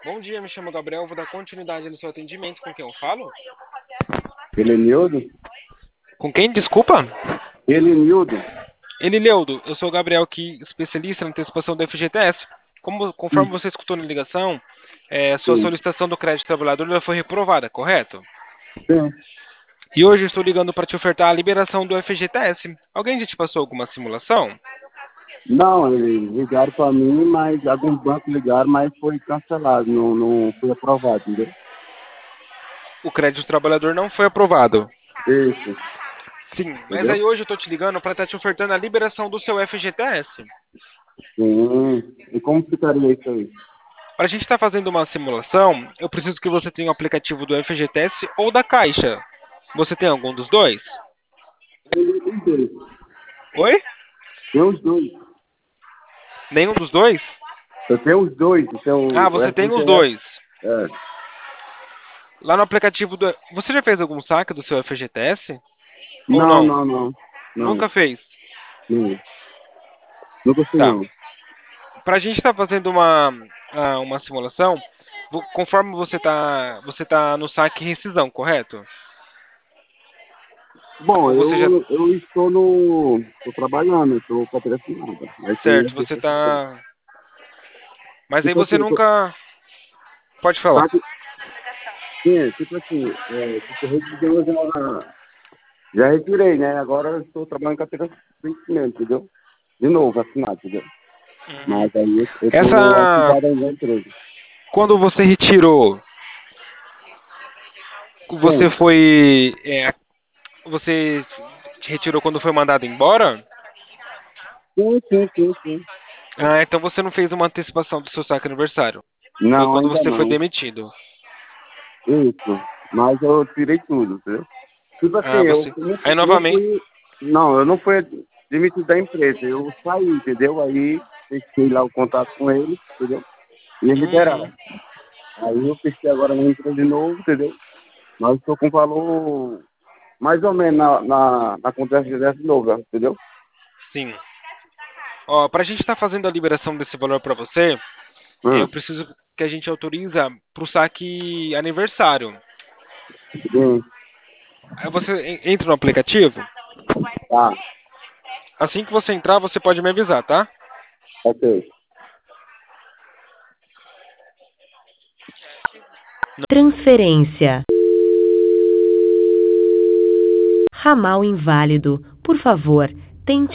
Bom dia, me chamo Gabriel, vou dar continuidade no seu atendimento. Com quem eu falo? Elenildo? Com quem? Desculpa? Elenildo? Elineudo, eu sou o Gabriel, aqui, especialista na antecipação do FGTS. Conforme Sim, você escutou na ligação, sua sim. solicitação do crédito trabalhador já foi reprovada, correto? Sim. E hoje eu estou ligando para te ofertar a liberação do FGTS. Alguém já te passou alguma simulação? Não, eles ligaram para mim, mas alguns bancos ligaram, mas foi cancelado, não foi aprovado, entendeu? O crédito trabalhador não foi aprovado. Isso, Sim, mas entendeu? aí hoje eu estou te ligando para estar te ofertando a liberação do seu FGTS. Sim. E como ficaria isso aí? Para a gente estar fazendo uma simulação, eu preciso que você tenha o aplicativo do FGTS ou da Caixa. Você tem algum dos dois? Os dois. Oi? Tem os dois. Nenhum dos dois? Eu tenho os dois, então Ah, o você tem os FGTS. dois. É, Lá no aplicativo do. Você já fez algum saque do seu FGTS? Ou não, não? não, não. Não, Nunca fez. não. Nunca fui Tá. não. Para a gente estar fazendo uma simulação, conforme você tá no saque e rescisão, correto? Bom, Ou você já. eu estou no. Estou trabalhando, estou patrocinado. Mas tem Certo, esse você FGTS. tá. Mas aí Tipo você assim, nunca. Pode falar. sabe? Sim, tipo assim, tipo, residência já retirei, né? Agora eu estou trabalhando em carteira de vencimento, entendeu? De novo, assinado, entendeu? Uhum. Mas aí eu estou Essa. ativado ainda na empresa. Quando você retirou, você Sim, foi. Você retirou quando foi mandado embora? sim, sim, sim, sim. Ah, então você não fez uma antecipação do seu saque aniversário. Foi Não, quando ainda você foi não. demitido. Isso. Mas eu tirei tudo, entendeu? Tipo assim, Ah, você. Aí não novamente. fui. Não, eu não fui demitido da empresa. Eu saí, entendeu? Aí fechei lá o contato com eles, entendeu? E eles liberaram. Uhum. Aí eu fechei agora na empresa de novo, entendeu? Mas estou com valor mais ou menos na conta de novo, entendeu? Sim. Ó, pra gente estar fazendo a liberação desse valor pra você, eu Hum, preciso que a gente autoriza pro saque aniversário. sim, Aí você entra no aplicativo. tá, Assim que você entrar, você pode me avisar, tá? ok. Transferência. Ramal inválido. Por favor, tente